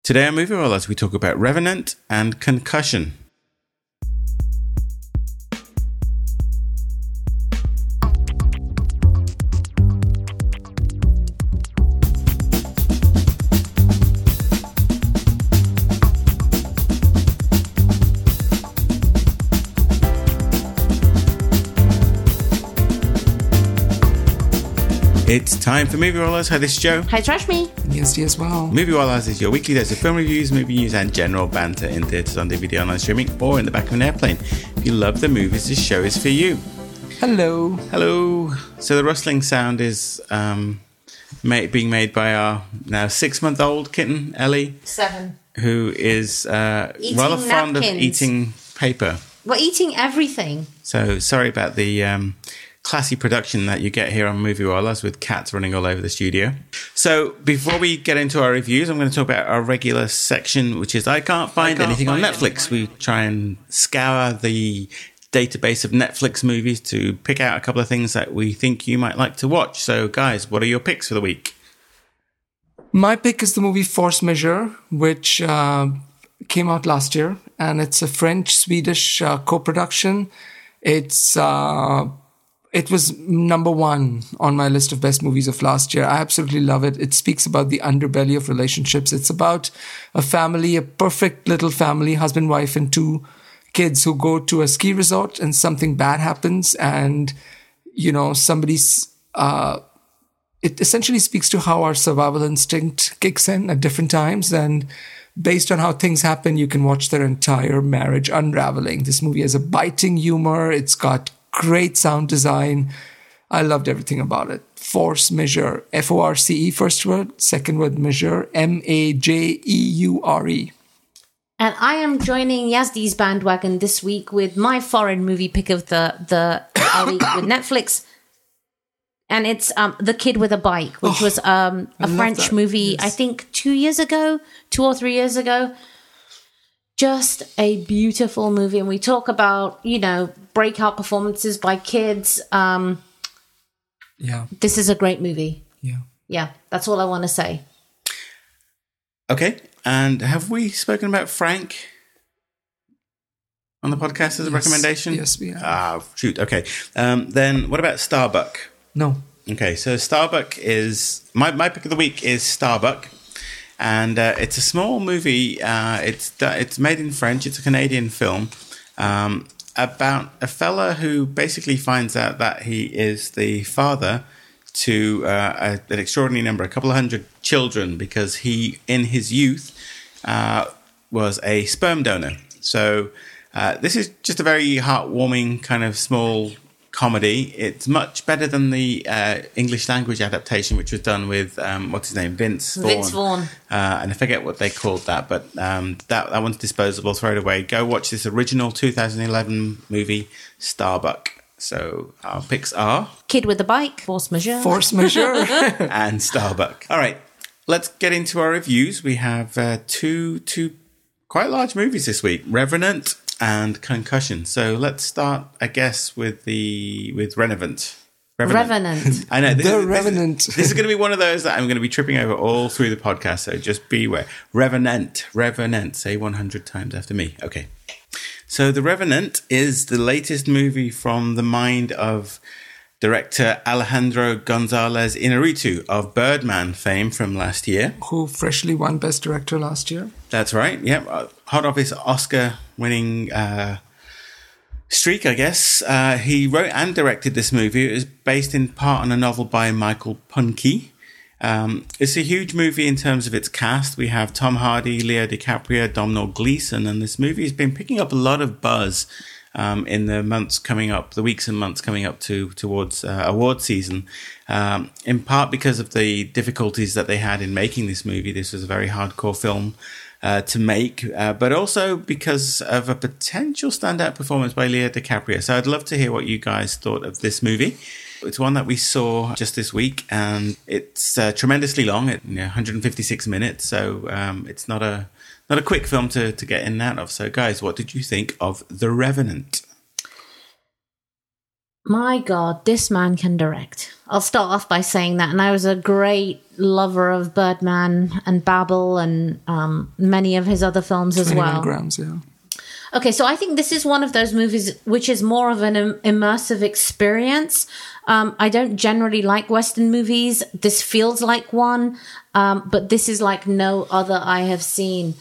Today on Movie Rollers, we talk about Revenant and Concussion. It's time for Movie Rollers. Hi, this is Joe. Hi, Trashme. Yes, as well. Movie Rollers is your weekly dose of film reviews, movie news, and general banter in theatres, on DVD, online streaming, or in the back of an airplane. If you love the movies, this show is for you. Hello. Hello. So the rustling sound is being made by our now 6-month-old kitten, Ellie. 7. Who is rather fond of eating paper. We're eating everything. So sorry about the classy production that you get here on Movie Rollers with cats running all over the studio. So before we get into our reviews, I'm going to talk about our regular section, which is I can't find anything on Netflix. We try and scour the database of Netflix movies to pick out a couple of things that we think you might like to watch. So guys, what are your picks for the week? My pick is the movie Force Majeure, which came out last year, and it's a French-Swedish co-production. It was number 1 on my list of best movies of last year. I absolutely love it. It speaks about the underbelly of relationships. It's about a family, a perfect little family, husband, wife, and 2 kids who go to a ski resort and something bad happens. And, you know, it essentially speaks to how our survival instinct kicks in at different times. And based on how things happen, you can watch their entire marriage unraveling. This movie has a biting humor. It's got great sound design. I loved everything about it. Force Majeure. F-O-R-C-E, first word. Second word, Majeure. M-A-J-E-U-R-E. And I am joining Yazdi's bandwagon this week with my foreign movie pick of the week with Netflix. And it's The Kid with a Bike, which was a French movie, yes. I think 2 or 3 years ago. Just a beautiful movie. And we talk about, you know, breakout performances by kids. This is a great movie. Yeah, that's all I want to say. Okay. And have we spoken about Frank on the podcast as a recommendation? Yes, we have. Shoot. Okay. Then what about Starbuck? No. Okay, so Starbuck is... My pick of the week is Starbuck. And it's a small movie. It's made in French. It's a Canadian film about a fella who basically finds out that he is the father to an extraordinary number, a couple of hundred children, because he, in his youth, was a sperm donor. So this is just a very heartwarming kind of small comedy. It's much better than the English language adaptation, which was done with what's his name, Vince Vaughn. And I forget what they called that, but that one's disposable. Throw it away. Go watch this original 2011 movie, Starbuck. So our picks are Kid with a Bike, Force Majeure, and Starbuck. All right, let's get into our reviews. We have two quite large movies this week: Revenant and Concussion. So let's start, I guess, with Revenant. Revenant. I know. Revenant. This is going to be one of those that I'm going to be tripping over all through the podcast, so just beware. Revenant. Say 100 times after me. Okay. So The Revenant is the latest movie from the mind of director Alejandro González Iñárritu of Birdman fame from last year. Who freshly won Best Director last year. That's right. Yep. Hot off his Oscar-winning streak, I guess. He wrote and directed this movie. It was based in part on a novel by Michael Punke. It's a huge movie in terms of its cast. We have Tom Hardy, Leo DiCaprio, Domhnall Gleeson, and this movie has been picking up a lot of buzz in the weeks and months coming up towards award season, in part because of the difficulties that they had in making this movie. This was a very hardcore film to make, but also because of a potential standout performance by Leo DiCaprio. So I'd love to hear what you guys thought of this movie. It's one that we saw just this week, and it's tremendously long, 156 minutes. So it's not a quick film to get in and out of. So, guys, what did you think of The Revenant? My God, this man can direct. I'll start off by saying that. And I was a great lover of Birdman and Babel and many of his other films as well. 21 Grams, yeah. Okay, so I think this is one of those movies which is more of an immersive experience. I don't generally like Western movies. This feels like one, but this is like no other I have seen.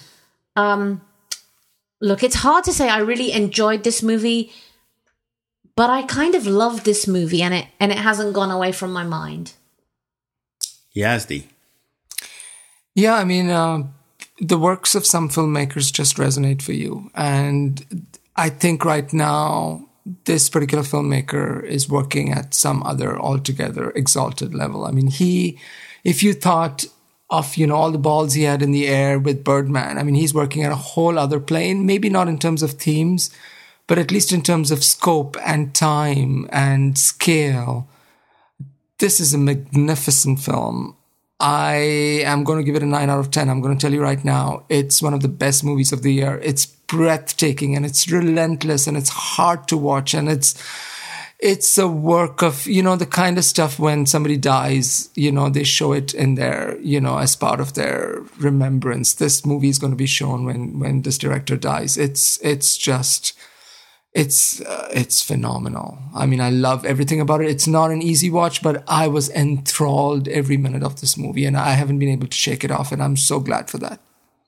Look, it's hard to say I really enjoyed this movie, but I kind of loved this movie, and it hasn't gone away from my mind. Yazdi. Yeah, I mean, the works of some filmmakers just resonate for you. And I think right now, this particular filmmaker is working at some other altogether exalted level. I mean, if you thought of, all the balls he had in the air with Birdman, I mean, he's working at a whole other plane, maybe not in terms of themes, but at least in terms of scope and time and scale. This is a magnificent film. I am going to give it a 9 out of 10. I'm going to tell you right now, it's one of the best movies of the year. It's breathtaking and it's relentless and it's hard to watch. And it's a work of, the kind of stuff when somebody dies, they show it in their, as part of their remembrance. This movie is going to be shown when this director dies. It's phenomenal. I mean, I love everything about it. It's not an easy watch, but I was enthralled every minute of this movie, and I haven't been able to shake it off, and I'm so glad for that.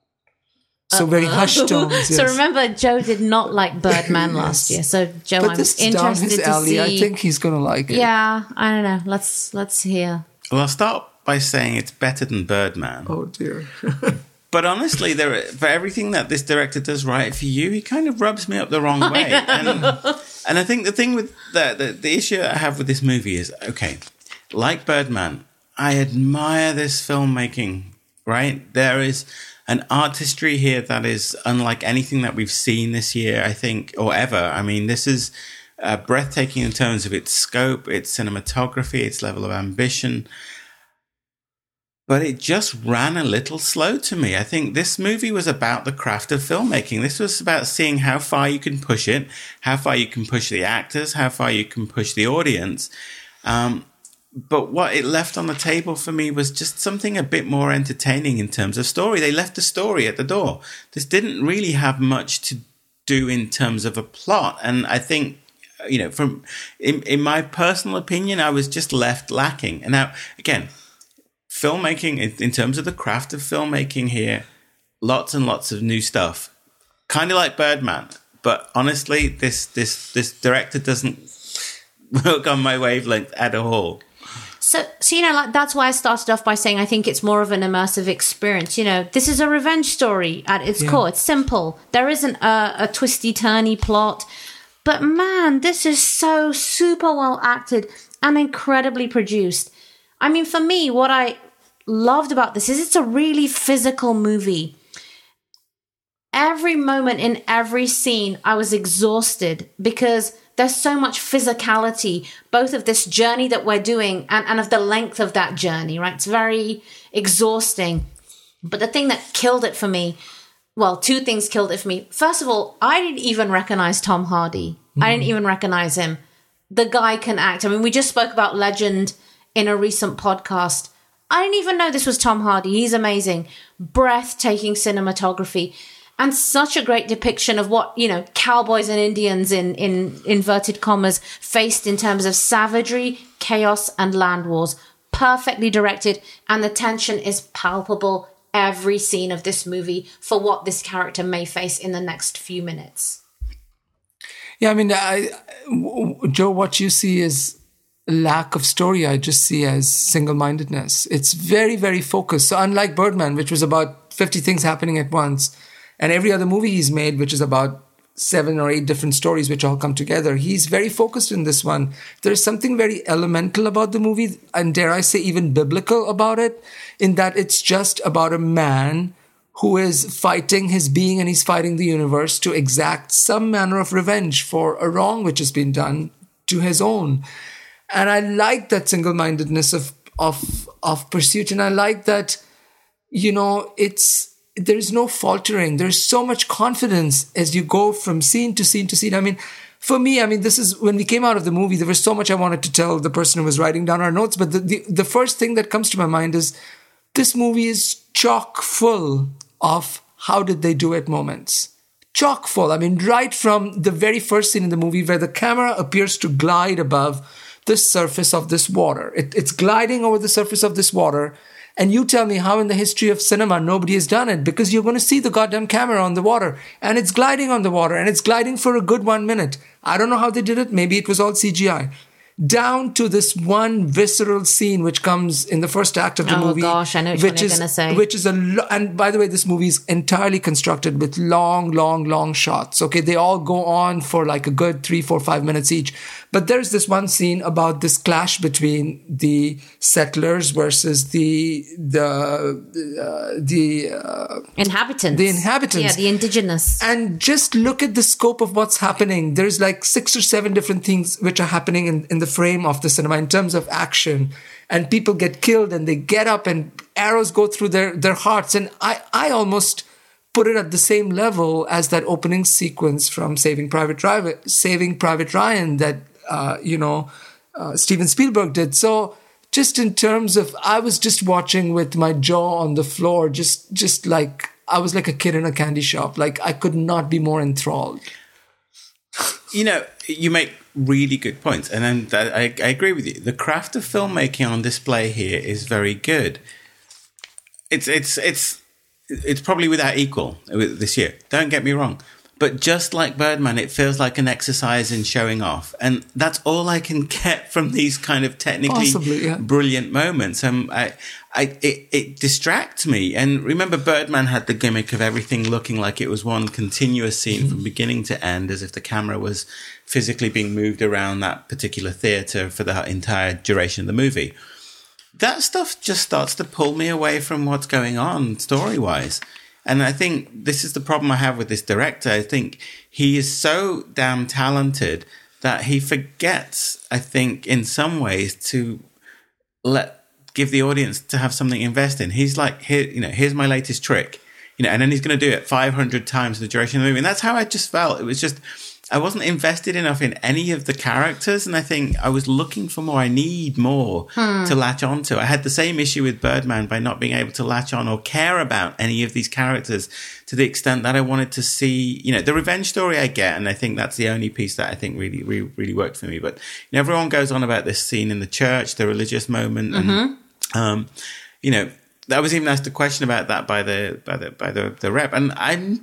So very hushed tones. Yes. So remember, Joe did not like Birdman last year. So Joe, I'm interested to see. I think he's going to like it. Yeah, I don't know. Let's hear. Well, I'll start by saying it's better than Birdman. Oh dear. But honestly, for everything that this director does right for you, he kind of rubs me up the wrong way. And I think the thing with the issue I have with this movie is, okay, like Birdman, I admire this filmmaking, right? There is an artistry here that is unlike anything that we've seen this year, I think, or ever. I mean, this is breathtaking in terms of its scope, its cinematography, its level of ambition. But it just ran a little slow to me. I think this movie was about the craft of filmmaking. This was about seeing how far you can push it, how far you can push the actors, how far you can push the audience. But what it left on the table for me was just something a bit more entertaining in terms of story. They left the story at the door. This didn't really have much to do in terms of a plot. And I think, in my personal opinion, I was just left lacking. And now, again, filmmaking, in terms of the craft of filmmaking here, lots and lots of new stuff. Kind of like Birdman. But honestly, this director doesn't work on my wavelength at all. So that's why I started off by saying I think it's more of an immersive experience. This is a revenge story at its core. It's simple. There isn't a twisty-turny plot. But man, this is so super well acted and incredibly produced. I mean, for me, what I loved about this is it's a really physical movie. Every moment in every scene, I was exhausted because there's so much physicality, both of this journey that we're doing and of the length of that journey, right? It's very exhausting. But the thing that killed it for me, well, two things killed it for me. First of all, I didn't even recognize Tom Hardy. I didn't even recognize him. The guy can act. I mean, we just spoke about Legend in a recent podcast. I didn't even know this was Tom Hardy. He's amazing. Breathtaking cinematography. And such a great depiction of what, cowboys and Indians in inverted commas faced in terms of savagery, chaos, and land wars. Perfectly directed. And the tension is palpable every scene of this movie for what this character may face in the next few minutes. Yeah, I mean, Joe, what you see is lack of story. I just see as single-mindedness. It's very, very focused. So unlike Birdman, which was about 50 things happening at once, and every other movie he's made, which is about 7 or 8 different stories which all come together, he's very focused in this one. There's something very elemental about the movie, and dare I say even biblical about it, in that it's just about a man who is fighting his being and he's fighting the universe to exact some manner of revenge for a wrong which has been done to his own. And I like that single-mindedness of pursuit. And I like that, there's no faltering. There's so much confidence as you go from scene to scene to scene. I mean, for me, I mean, this is when we came out of the movie, there was so much I wanted to tell the person who was writing down our notes. But the first thing that comes to my mind is this movie is chock full of how did they do it moments. Chock full. I mean, right from the very first scene in the movie where the camera appears to glide above the surface of this water. It's gliding over the surface of this water. And you tell me how in the history of cinema nobody has done it, because you're going to see the goddamn camera on the water and it's gliding on the water and it's gliding for a good 1 minute. I don't know how they did it. Maybe it was all CGI. Down to this one visceral scene which comes in the first act of the movie. Oh gosh, I know what you're going to say. Which is and by the way, this movie is entirely constructed with long shots. Okay, they all go on for like a good 3, 4, 5 minutes each. But there's this one scene about this clash between the settlers versus the inhabitants. The inhabitants. Yeah, the indigenous. And just look at the scope of what's happening. There's like 6 or 7 different things which are happening in the frame of the cinema in terms of action. And people get killed and they get up and arrows go through their hearts. And I almost put it at the same level as that opening sequence from Saving Private Ryan that, Steven Spielberg did. So just in terms of, I was just watching with my jaw on the floor, just like, I was like a kid in a candy shop. Like, I could not be more enthralled. You know, you make really good points. And then I agree with you. The craft of filmmaking on display here is very good. It's probably without equal this year. Don't get me wrong. But just like Birdman, it feels like an exercise in showing off. And that's all I can get from these kind of technically brilliant moments. It distracts me. And remember, Birdman had the gimmick of everything looking like it was one continuous scene from beginning to end, as if the camera was physically being moved around that particular theatre for the entire duration of the movie. That stuff just starts to pull me away from what's going on story-wise. And I think this is the problem I have with this director. I think he is so damn talented that he forgets, I think, in some ways, to give the audience to have something to invest in. He's like, here's my latest trick, and then he's going to do it 500 times in the duration of the movie. And that's how I just felt. It was just, I wasn't invested enough in any of the characters. And I think I was looking for more. I need more to latch on to. I had the same issue with Birdman by not being able to latch on or care about any of these characters to the extent that I wanted to see, the revenge story I get. And I think that's the only piece that I think really, really, really worked for me. But everyone goes on about this scene in the church, the religious moment. And, I was even asked a question about that by the rep. And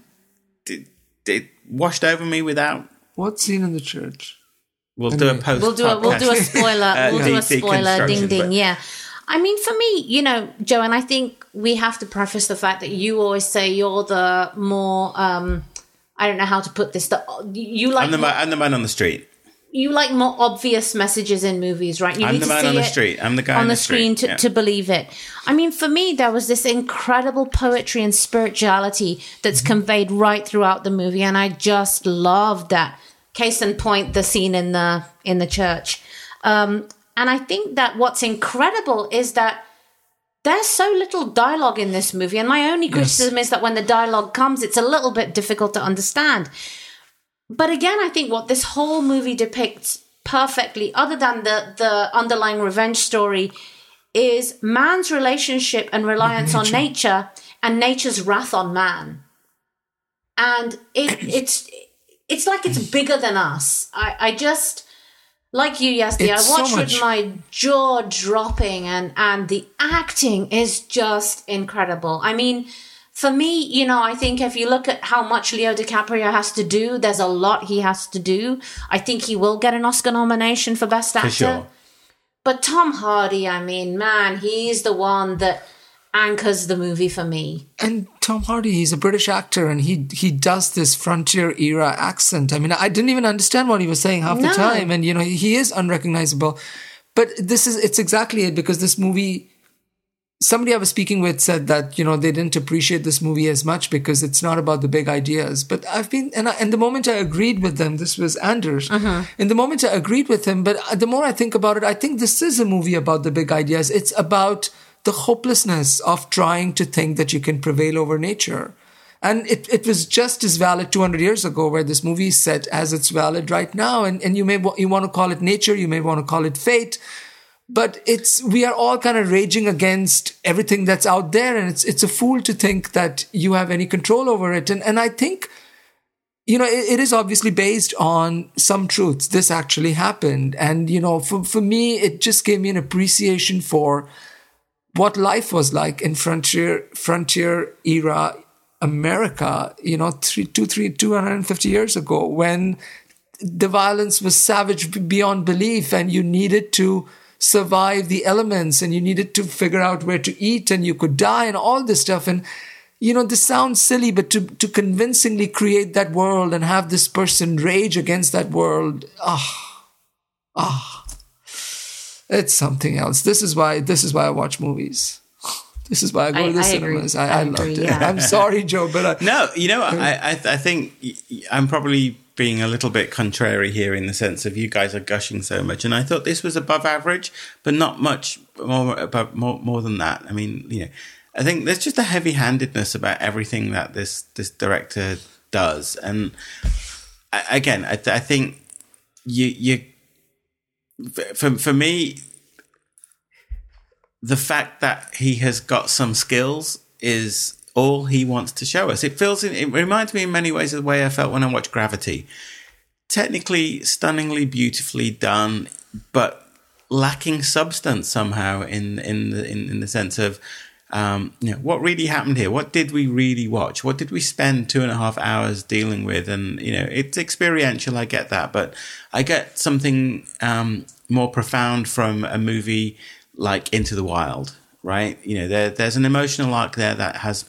it washed over me without. What scene in the church? We'll do a post. We'll do a spoiler. We'll do a spoiler. Ding ding. Yeah. I mean, for me, Joe, and I think we have to preface the fact that you always say you're the more. I don't know how to put this. You like. I'm the man on the street. You like more obvious messages in movies, right? I'm the man on the street. I'm the guy on the screen to believe it. I mean, for me, there was this incredible poetry and spirituality that's conveyed right throughout the movie, and I just loved that. Case in point, the scene in the church, and I think that what's incredible is that there's so little dialogue in this movie, and my only criticism is that when the dialogue comes, it's a little bit difficult to understand. But again, I think what this whole movie depicts perfectly, other than the underlying revenge story, is man's relationship and reliance on nature and nature's wrath on man. And it's like it's bigger than us. I just, like you, Yazdi, I watched with my jaw dropping, and the acting is just incredible. I mean, for me, I think if you look at how much Leo DiCaprio has to do, there's a lot he has to do. I think he will get an Oscar nomination for Best Actor. For sure. But Tom Hardy, I mean, man, he's the one that anchors the movie for me. And Tom Hardy, he's a British actor, and he does this frontier era accent. I mean, I didn't even understand what he was saying half the time, and he is unrecognizable. But it's exactly it, because this movie, somebody I was speaking with said that they didn't appreciate this movie as much because it's not about the big ideas. But and the moment I agreed with them, this was Anders. In the moment I agreed with him, but the more I think about it, I think this is a movie about the big ideas. It's about the hopelessness of trying to think that you can prevail over nature. And it was just as valid 200 years ago, where this movie is set, as it's valid right now. And you want to call it nature, you may want to call it fate, but we are all kind of raging against everything that's out there. And it's a fool to think that you have any control over it. And I think, it is obviously based on some truths. This actually happened. And, for me, it just gave me an appreciation for what life was like in frontier era America, 250 years ago, when the violence was savage beyond belief, and you needed to survive the elements, and you needed to figure out where to eat, and you could die, and all this stuff. And, this sounds silly, but to convincingly create that world and have this person rage against that world, it's something else. This is why I watch movies. This is why I go to the cinemas. I loved it. Yeah. I'm sorry, Joe, but no, I think I'm probably being a little bit contrary here, in the sense of you guys are gushing so much, and I thought this was above average, but not much more than that. I mean, I think there's just a heavy-handedness about everything that this director does, and I think you for me, the fact that he has got some skills is all he wants to show us. It reminds me in many ways of the way I felt when I watched Gravity. Technically, stunningly, beautifully done, but lacking substance somehow in the sense of, what really happened here? What did we really watch? What did we spend 2.5 hours dealing with? And, it's experiential. I get that, but I get something more profound from a movie like Into the Wild, right? There's an emotional arc there that has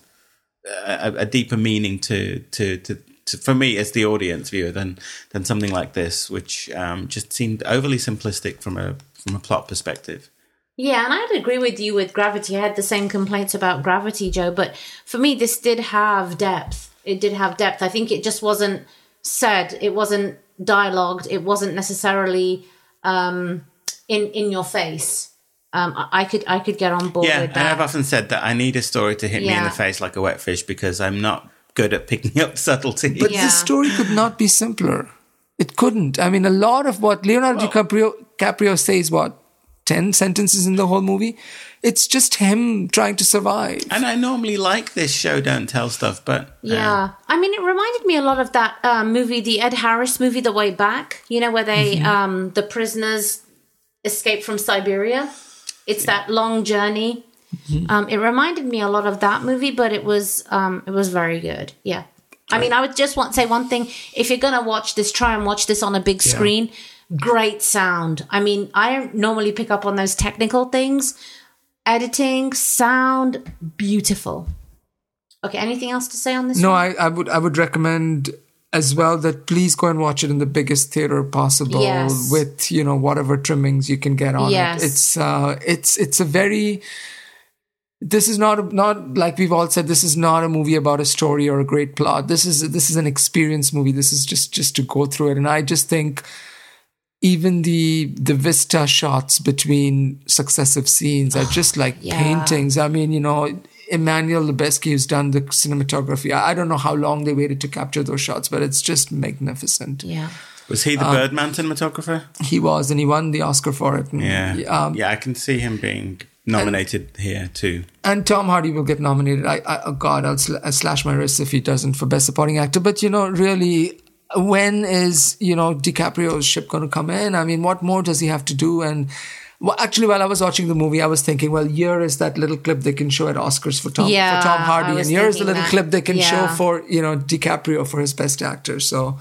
a deeper meaning to for me as the audience viewer than something like this, which just seemed overly simplistic from a plot perspective. Yeah, and I'd agree with you with Gravity. I had the same complaints about Gravity, Joe, but for me, this did have depth. It did have depth. I think it just wasn't said. It wasn't dialogued. It wasn't necessarily in your face. I could get on board with that. And I've often said that I need a story to hit me in the face like a wet fish, because I'm not good at picking up subtlety. But the story could not be simpler. It couldn't. I mean, a lot of what Leonardo DiCaprio says, 10 sentences in the whole movie, it's just him trying to survive. And I normally like this show don't tell stuff, but I mean, it reminded me a lot of that movie, the Ed Harris movie, The Way Back, where they the prisoners escape from Siberia. It's that long journey. It reminded me a lot of that movie, but it was very good. Yeah. I mean, I would just say one thing. If you're going to watch this, try and watch this on a big screen. Great sound. I mean, I don't normally pick up on those technical things. Editing, sound, beautiful. Okay, anything else to say on this? No, I would recommend as well that please go and watch it in the biggest theater possible with, whatever trimmings you can get on it. It's a very... This is not like we've all said, this is not a movie about a story or a great plot. This is an experience movie. This is just to go through it. And I just think even the vista shots between successive scenes are just like paintings. I mean, Emmanuel Lubezki, who's done the cinematography, I don't know how long they waited to capture those shots, but it's just magnificent. Yeah. Was he the Birdman cinematographer? He was, and he won the Oscar for it. And, I can see him being nominated here too. And Tom Hardy will get nominated. I'll slash my wrists if he doesn't for Best Supporting Actor. But, really, when is, DiCaprio's ship going to come in? I mean, what more does he have to do? And actually, while I was watching the movie, I was thinking, well, here is that little clip they can show at Oscars for Tom Hardy. And here's the little clip they can show for, DiCaprio for his Best Actor. So,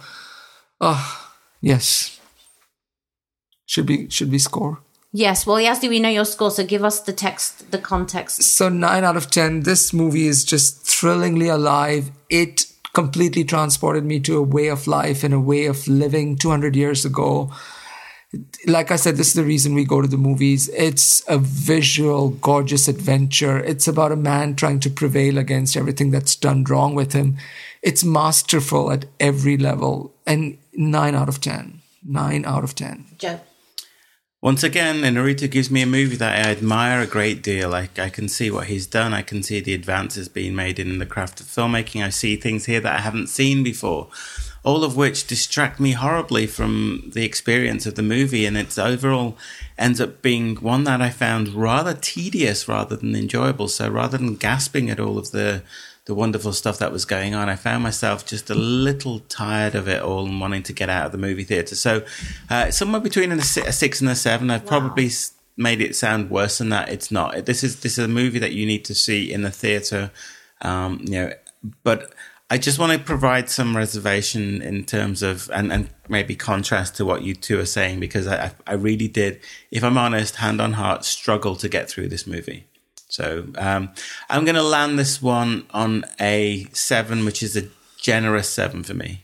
yes. Should we score? Yes. Well, Yazdi, we know your score, so give us the context. So 9 out of 10. This movie is just thrillingly alive. It completely transported me to a way of life and a way of living 200 years ago. Like I said, this is the reason we go to the movies. It's a visual, gorgeous adventure. It's about a man trying to prevail against everything that's done wrong with him. It's masterful at every level. And 9 out of 10. 9 out of 10. Joe? Once again, Inarritu gives me a movie that I admire a great deal. I can see what he's done. I can see the advances being made in the craft of filmmaking. I see things here that I haven't seen before, all of which distract me horribly from the experience of the movie. And its overall ends up being one that I found rather tedious rather than enjoyable. So rather than gasping at all of the wonderful stuff that was going on, I found myself just a little tired of it all and wanting to get out of the movie theatre. So somewhere between a 6 and a 7. I've probably made it sound worse than that. It's not. This is a movie that you need to see in the theatre, but I just want to provide some reservation in terms of, and maybe contrast to what you two are saying, because I really did, if I'm honest, hand on heart, struggle to get through this movie. So I'm going to land this one on a 7, which is a generous 7 for me.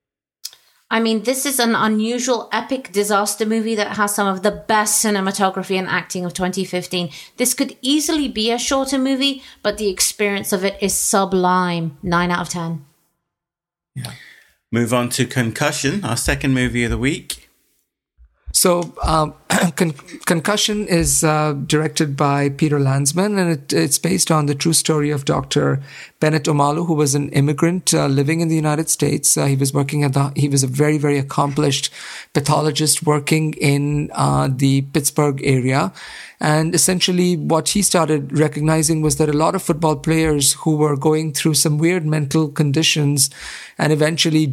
I mean, this is an unusual, epic disaster movie that has some of the best cinematography and acting of 2015. This could easily be a shorter movie, but the experience of it is sublime. 9 out of 10. Yeah. Move on to Concussion, our second movie of the week. So, Concussion is directed by Peter Landsman, and it's based on the true story of Dr. Bennett Omalu, who was an immigrant living in the United States. He was a very, very accomplished pathologist working in the Pittsburgh area. And essentially what he started recognizing was that a lot of football players who were going through some weird mental conditions and eventually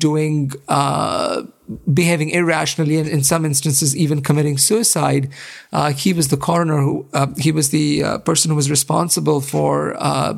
behaving irrationally, and in some instances even committing suicide. He was the coroner he was the person who was responsible for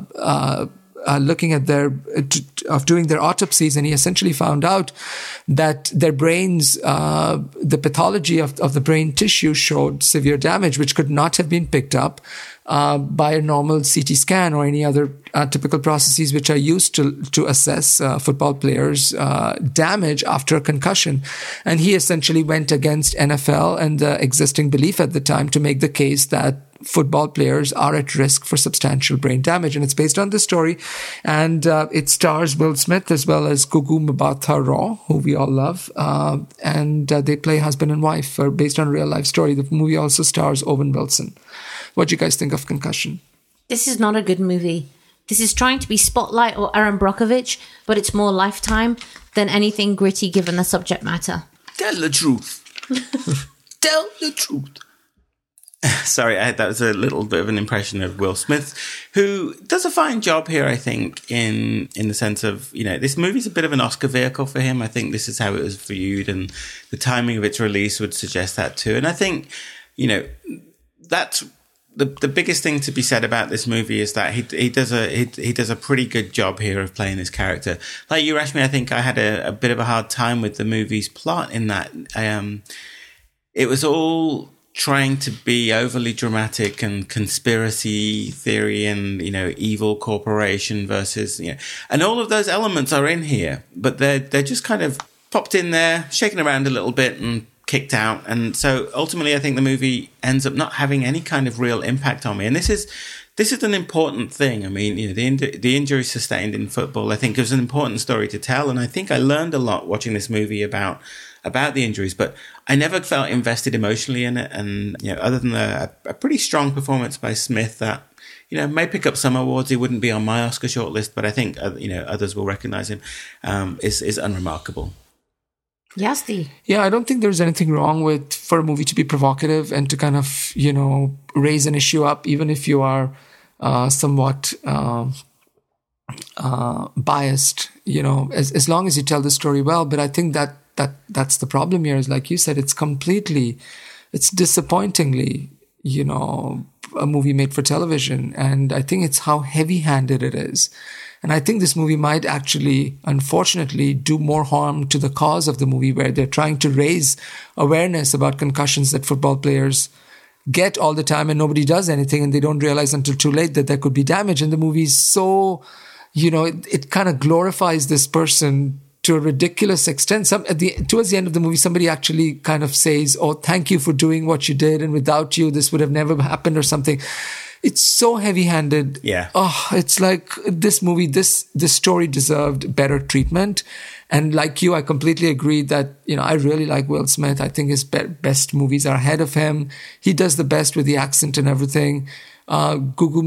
looking at doing their autopsies, and he essentially found out that their brains, the pathology of the brain tissue showed severe damage, which could not have been picked up by a normal CT scan or any other typical processes which are used to assess football players' damage after a concussion. And he essentially went against NFL and the existing belief at the time to make the case that football players are at risk for substantial brain damage. And it's based on this story. And it stars Will Smith as well as Gugu Mbatha-Raw, who we all love. And they play husband and wife, based on a real life story. The movie also stars Owen Wilson. What do you guys think of Concussion? This is not a good movie. This is trying to be Spotlight or Aaron Brockovich, but it's more Lifetime than anything gritty given the subject matter. Tell the truth. Tell the truth. Sorry, that was a little bit of an impression of Will Smith, who does a fine job here, I think, in the sense of, this movie's a bit of an Oscar vehicle for him. I think this is how it was viewed, and the timing of its release would suggest that too. And I think, that's the biggest thing to be said about this movie is that he does a pretty good job here of playing this character. Like you, Rashmi, I think I had a bit of a hard time with the movie's plot in that it was all trying to be overly dramatic and conspiracy theory and, evil corporation versus, and all of those elements are in here, but they're just kind of popped in there, shaken around a little bit and kicked out. And so ultimately I think the movie ends up not having any kind of real impact on me. And this is an important thing. I mean, the injury sustained in football, I think, is an important story to tell. And I think I learned a lot watching this movie about the injuries, but I never felt invested emotionally in it. And, other than a pretty strong performance by Smith that, may pick up some awards, he wouldn't be on my Oscar shortlist, but I think, others will recognize him, is unremarkable. Yazdi. Yeah, I don't think there's anything wrong for a movie to be provocative and to kind of, raise an issue up, even if you are somewhat biased, as long as you tell the story well. But I think that's the problem here is, like you said, it's disappointingly, a movie made for television. And I think it's how heavy-handed it is. And I think this movie might actually, unfortunately, do more harm to the cause of the movie, where they're trying to raise awareness about concussions that football players get all the time and nobody does anything, and they don't realize until too late that there could be damage. And the movie's so, it kind of glorifies this person to a ridiculous extent. Towards the end of the movie, somebody actually kind of says, "Oh, thank you for doing what you did, and without you, this would have never happened," or something. it's so heavy-handed. Yeah. Oh, it's like this movie, this story deserved better treatment. And like you, I completely agree that, I really like Will Smith. I think his best movies are ahead of him. He does the best with the accent and everything. Gugu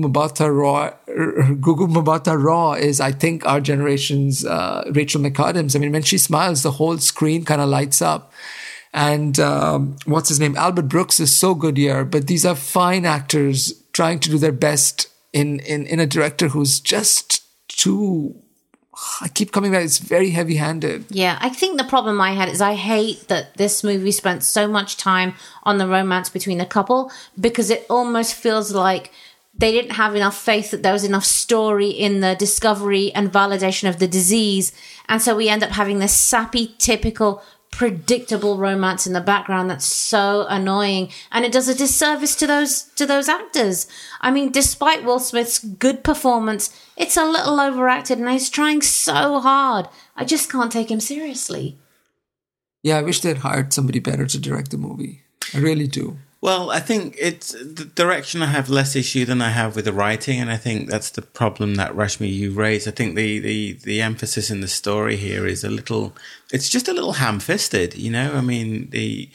Mbatha Raw is, I think, our generation's Rachel McAdams. I mean, when she smiles, the whole screen kind of lights up. And what's his name? Albert Brooks is so good here. But these are fine actors trying to do their best in a director who's just too... I keep coming back. It's very heavy-handed. Yeah, I think the problem I had is I hate that this movie spent so much time on the romance between the couple, because it almost feels like they didn't have enough faith that there was enough story in the discovery and validation of the disease. And so we end up having this sappy, typical, predictable romance in the background that's so annoying, and it does a disservice to those actors. I mean, despite Will Smith's good performance, it's a little overacted, and he's trying so hard. I just can't take him seriously. Yeah, I wish they'd hired somebody better to direct the movie. I really do. Well, I think it's the direction I have less issue than I have with the writing, and I think that's the problem that Rashmi you raised. I think the emphasis in the story here is it's just a little ham-fisted, I mean, the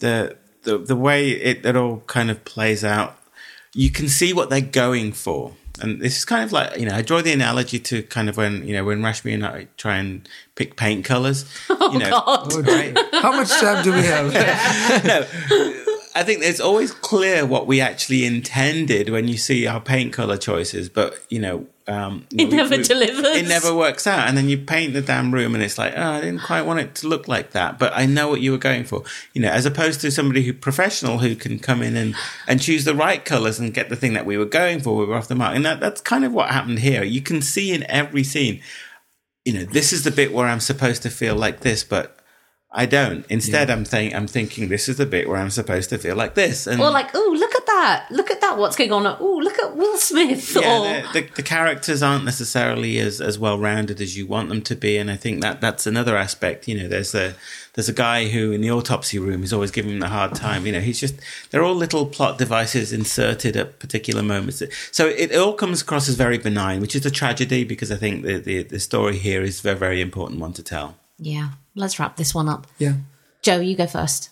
way it all kind of plays out, you can see what they're going for. And this is kind of like, I draw the analogy to kind of when Rashmi and I try and pick paint colors. God. Right? How much time do we have? No. I think it's always clear what we actually intended when you see our paint color choices, but it never delivers. It never works out, and then you paint the damn room, and it's like, I didn't quite want it to look like that, but I know what you were going for. As opposed to somebody professional who can come in and choose the right colors and get the thing that we were going for. We were off the mark, and that's kind of what happened here. You can see in every scene, this is the bit where I'm supposed to feel like this, but I don't. Instead, I'm thinking this is the bit where I'm supposed to feel like this. And, or like, oh, look at that. Look at that. What's going on? Oh, look at Will Smith. Yeah, the characters aren't necessarily as well-rounded as you want them to be. And I think that's another aspect. There's a guy who in the autopsy room is always giving him a hard time. They're all little plot devices inserted at particular moments. So it all comes across as very benign, which is a tragedy, because I think the story here is a very, very important one to tell. Yeah. Let's wrap this one up. Yeah. Joe, you go first.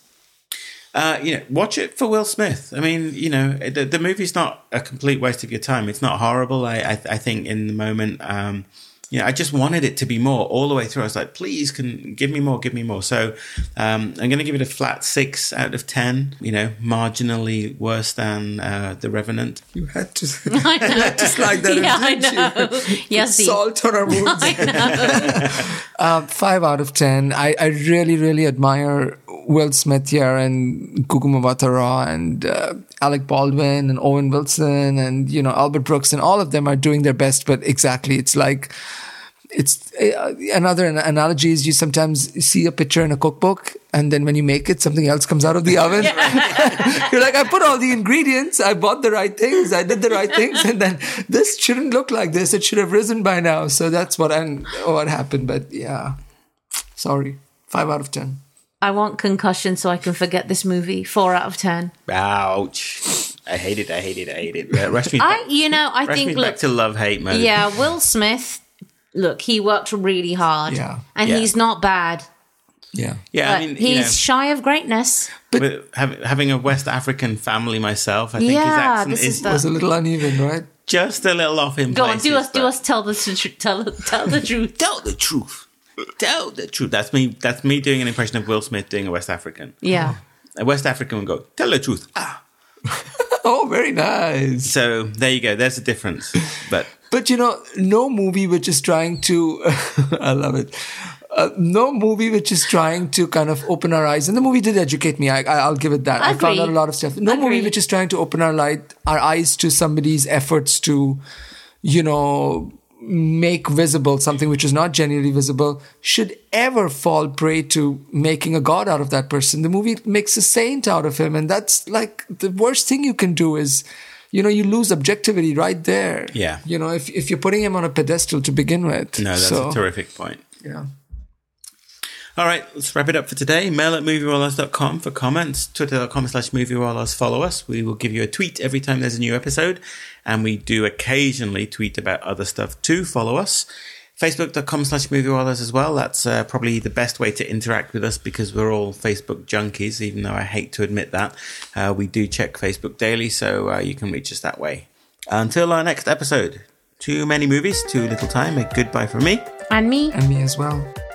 Watch it for Will Smith. I mean, the movie's not a complete waste of your time. It's not horrible. I think in the moment, I just wanted it to be more all the way through. I was like, please, give me more. So I'm going to give it a flat 6 out of 10. Marginally worse than The Revenant. You had to. I know. Just like that. Yeah, I know. Yes, salt on our wounds. I know. 5 out of 10. I really, really admire Will Smith here, and Gugu Mbatha Raw, and Alec Baldwin, and Owen Wilson, and Albert Brooks, and all of them are doing their best. But exactly, it's like another analogy is you sometimes see a picture in a cookbook, and then when you make it, something else comes out of the oven. You're like, I put all the ingredients, I bought the right things, I did the right things, and then this shouldn't look like this. It should have risen by now. So that's what happened. But yeah, sorry, 5 out of 10. I want concussion so I can forget this movie. 4 out of 10. Ouch. I hate it. Rashmi, I think, back to love-hate mode. Yeah, Will Smith, look, he worked really hard. Yeah. And he's not bad. Yeah. Yeah, But he's shy of greatness. But having a West African family myself, I think his accent was a little uneven, right? Just a little off in Go places. on, do us tell the truth. Tell the truth. Tell the truth. Tell the truth. That's me doing an impression of Will Smith doing a West African. Yeah. A West African would go, tell the truth. Oh, very nice. So there you go. There's a difference. But no movie which is trying to, I love it. No movie which is trying to kind of open our eyes. And the movie did educate me. I'll give it that. I found out a lot of stuff. No movie which is trying to open our eyes to somebody's efforts to, make visible something which is not genuinely visible should ever fall prey to making a god out of that person. The movie makes a saint out of him, and that's like the worst thing you can do is, you lose objectivity right there. Yeah. If you're putting him on a pedestal to begin with. No, that's a terrific point. Yeah. All right, let's wrap it up for today. Mail at movierollers.com for comments. Twitter.com/movierollers. Follow us. We will give you a tweet every time there's a new episode. And we do occasionally tweet about other stuff too. Follow us. Facebook.com/movierollers as well. That's probably the best way to interact with us because we're all Facebook junkies, even though I hate to admit that. We do check Facebook daily, so you can reach us that way. Until our next episode, too many movies, too little time. A goodbye from me. And me. And me as well.